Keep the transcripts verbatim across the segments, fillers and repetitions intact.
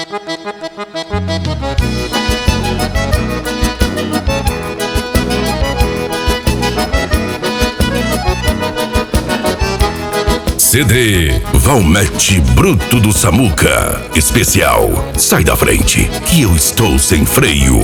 C D Valmete Bruto do Samuca. Especial Sai da Frente, que eu estou sem freio.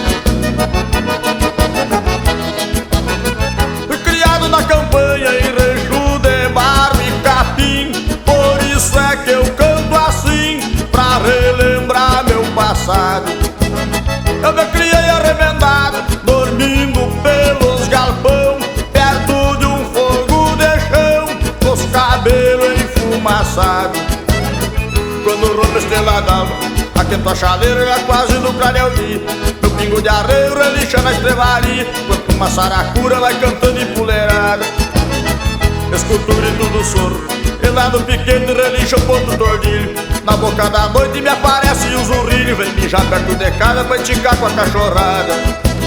Criado na campanha em rancho de barro e capim, por isso é que eu canto assim, pra relembrar meu passado. Eu me criei arremendado, dormindo pelos galpão, perto de um fogo de chão, com os cabelos enfumaçados. Quando rompe a estrela d'alva, aquento a chaleira já quase no clareio dia. Meu pingo de arreio relincha na estrevaria, quanto uma saracura vai cantando empoleirada. Escuto o grito do soro, e lá no piquete relincha o ponto tordilho. Na boca da noite me aparece o zurrilho, vem mijar perto de casa pra enticar com a cachorrada.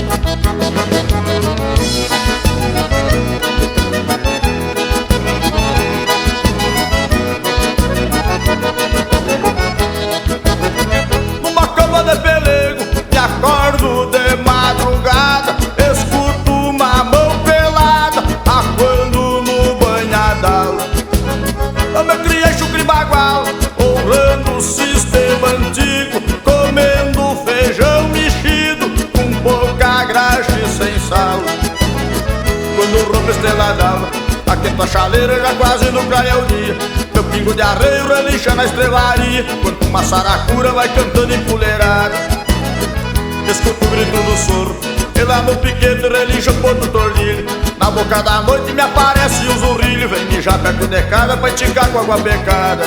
Numa cama de pelego, me acordo de madrugada, escuto uma mão pelada aquando no banhadal. Eu me criei chucre bagual, honrando o sistema antigo, comendo feijão mexido com pouca graxa e sem sal. Quando rompe a estrela d'alva, aquento a chaleira já quase no clareio dia. Meu pingo de arreio relincha na estrevaria, quanto uma saracura vai cantando empoleirada. Escuto o grito do soro, e lá no piquete relincha o ponto tordilho. Na boca da noite me aparece o zurrilho, vem mijar perto de casa pra enticar com água becada.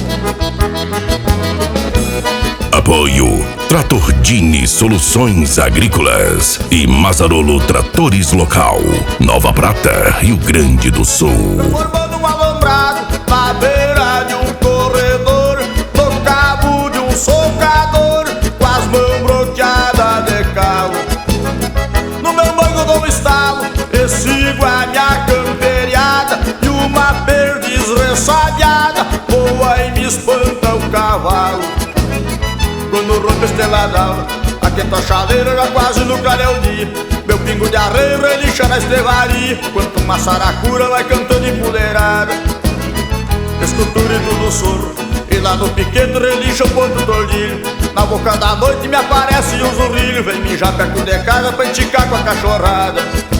Apoio Trator Dini Soluções Agrícolas e Mazarolo Tratores Local, Nova Prata, Rio Grande do Sul. Formando um alambrado na beira de um corredor, no cabo de um socador, com as mãos bloqueadas de calo. No meu banco dou um estalo e sigo a minha camperiada, e uma perdiz ressabiada voa e me espanta o cavalo. Quando rompe a estrela d'alva, aquento a chaleira já quase no clareio dia. Meu pingo de arreio relincha na estrevaria, quanto uma saracura vai cantando empoleirada. Escuto o grito do soro, e lá no piquete relincha o ponto tordilho. Na boca da noite me aparece o zurrilho, vem mijar perto de casa pra enticar com a cachorrada.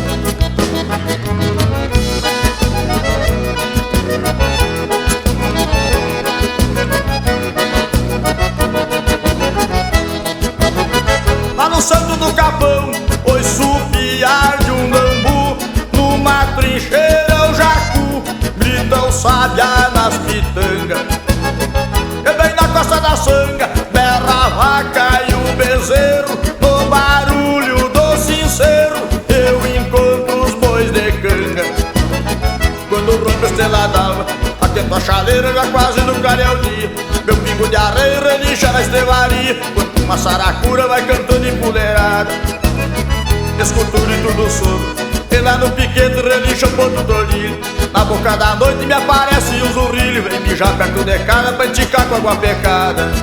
Lá no santo do capão, ouço o piar de um bambu, numa trincheira o jacu grita o sabiá nas pitangas. E bem na costa da sanga berra a vaca e o bezerro, no barulho do sincero eu encontro os bois de canga. Quando rompe a estrela d'alva, aquento a chaleira já quase no clareio dia. Meu pingo de arreio relincha na estrevaria, quanto uma saracura vai cantando empoleirada. Escuto o grito do soro, e lá no piquete relincha o ponto tordilho. Na boca da noite me aparece o zurrilho, vem mijar perto de casa pra enticar com água pecada.